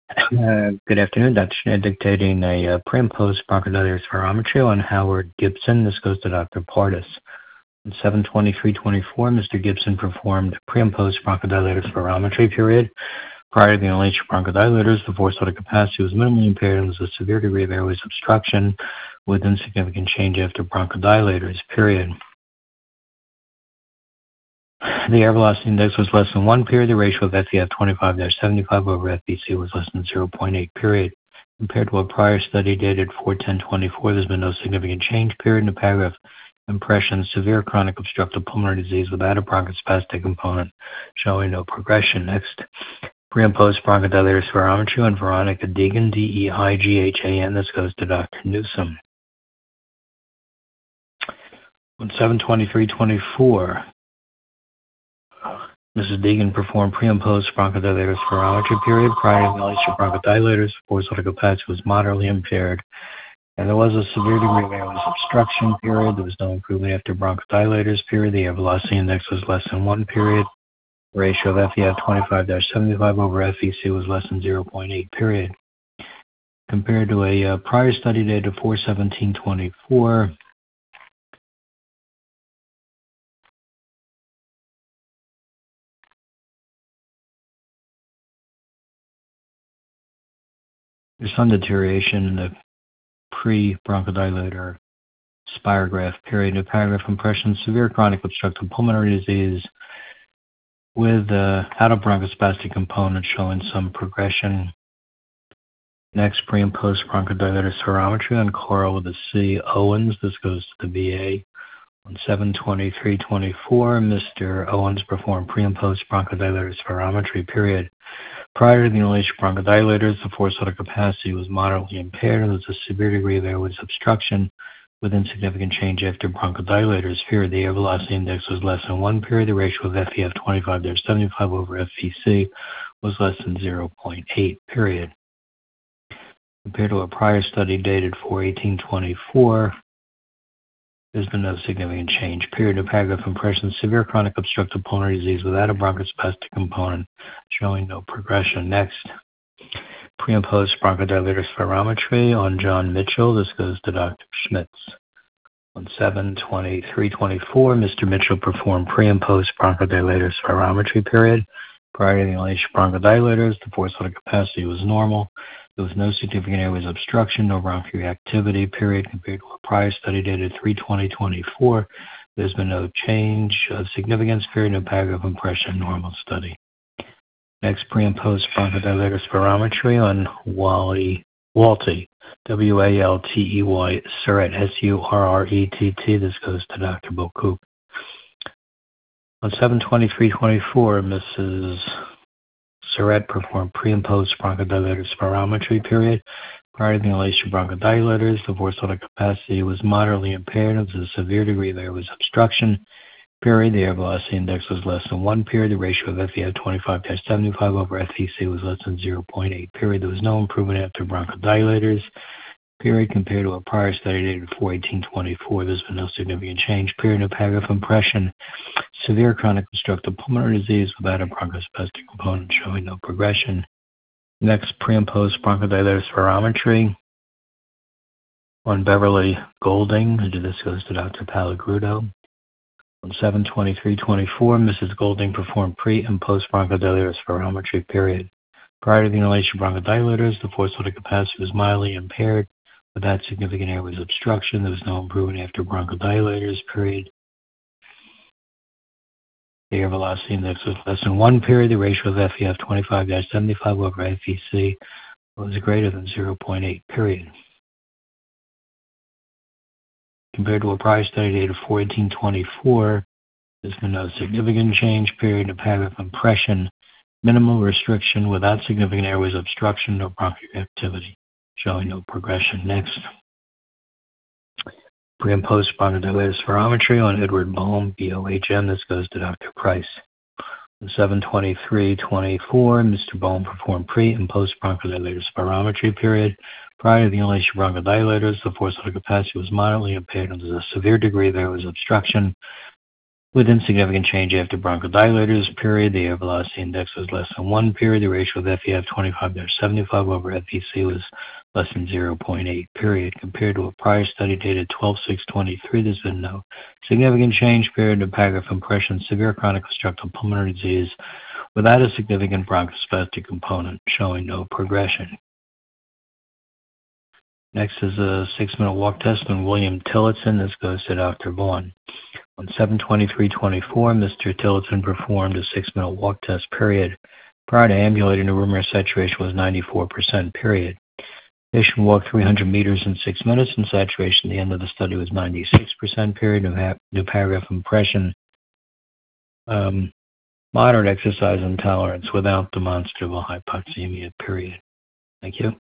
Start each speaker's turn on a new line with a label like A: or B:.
A: Good afternoon. Dr. Schneid dictating a pre and post bronchodilator spirometry on Howard Gibson. This goes to Dr. Pardis. On 7/23/24, Mr. Gibson performed pre and post bronchodilator spirometry period. Prior to the inhalation of bronchodilators, the forced airway capacity was minimally impaired and was a severe degree of airways obstruction with insignificant change after bronchodilators, period. The air velocity index was less than 1, period. The ratio of FEF 25-75 over FVC was less than 0.8, period. Compared to a prior study dated 4/10/24, there's been no significant change, period. In the paragraph, impression, severe chronic obstructive pulmonary disease without a bronchospastic component, showing no progression. Next, pre and post bronchodilator spirometry on Veronica Deegan, DEIGHAN. This goes to Dr. Newsom. On 7/23/24, Mrs. Deegan performed pre and post bronchodilator spirometry period. Prior to the inhalation of bronchodilators, forced airway capacity was moderately impaired, and there was a severe degree of airways obstruction, period. There was no improvement after bronchodilators, period. The air velocity index was less than 1, period. The ratio of FEF 25-75 over FVC was less than 0.8, period. Compared to a prior study dated 4/17/24, there's some deterioration in the pre-bronchodilator spirograph period. The paragraph impression, severe chronic obstructive pulmonary disease with out of bronchospastic component showing some progression. Next, pre and post bronchodilator spirometry on Coral with a C. Owens. This goes to the VA. On 7/23/24, Mr. Owens performed pre and post bronchodilator spirometry period. Prior to the inhalation of bronchodilators, the forced airway capacity was moderately impaired and there was a severe degree of airways obstruction with insignificant change after bronchodilators, period. The air velocity index was less than 1, period. The ratio of FEF 25-75 over FVC was less than 0.8, period. Compared to a prior study dated 4/18/24, there's been no significant change, period. The paragraph impression, severe chronic obstructive pulmonary disease without a bronchospastic component, showing no progression. Next, pre and post bronchodilator spirometry on John Mitchell. This goes to Dr. Schmitz. On 7/23/24, Mr. Mitchell performed pre and post bronchodilator spirometry period. Prior to the inhalation of bronchodilators, the forced airway capacity was normal. There was no significant airways obstruction, no bronchoreactivity, period. Compared to a prior study dated 3/20/24, there's been no change of significance, period. No paragraph impression, normal study. Next, pre and post bronchodilator spirometry on Walty, WALTEY, Surrett, SURRETT. This goes to Dr. Bocoup. On 7/23/24, Mrs. Surrett performed pre and post bronchodilator spirometry period. Prior to the inhalation of bronchodilators, the forced airway capacity was moderately impaired and there was a severe degree of airways obstruction, period. The air velocity index was less than 1, period. The ratio of FEF 25-75 over FVC was less than 0.8, period. There was no improvement after bronchodilators, period. Compared to a prior study dated 4/18/24, there's been no significant change, period. No paragraph impression, severe chronic obstructive pulmonary disease without a bronchospastic component, showing no progression. Next, pre and post bronchodilator spirometry on Beverly Golding. This goes to Dr. Palagrudo. On 7/23/24, Mrs. Golding performed pre and post bronchodilator spirometry period. Prior to the inhalation of bronchodilators, the forced airway capacity was mildly impaired without significant airways obstruction. There was no improvement after bronchodilators, period. The air velocity index was less than 1, period. The ratio of FEF 25-75 over FVC was greater than 0.8, period. Compared to a prior study dated 4/18/24, there's been no significant change, period. The paragraph impression, minimal restriction without significant airways obstruction, no bronchoactivity, showing no progression. Next, pre and post bronchodilator spirometry on Edward Bohm, BOHM. This goes to Dr. Price. On 7/23/24, Mr. Bohm performed pre and post bronchodilator spirometry period. Prior to the inhalation of bronchodilators, the forced airway capacity was moderately impaired and there was a severe degree of airways obstruction with insignificant change after bronchodilators, period. The air velocity index was less than 1, period. The ratio of FEF 25/75 over FVC was less than 0.8, period. Compared to a prior study dated 12/6/23, there's been no significant change, period. The paragraph impression, severe chronic obstructive pulmonary disease without a significant bronchospastic component, showing no progression. Next is a 6-minute walk test on William Tillotson. This goes to Dr. Vaughn. On 7/23/24, Mr. Tillotson performed a 6-minute walk test, period. Prior to ambulating, the room air saturation was 94%, period. Patient walked 300 meters in 6 minutes, and saturation at the end of the study was 96%, period. New paragraph impression, moderate exercise intolerance without demonstrable hypoxemia, period. Thank you.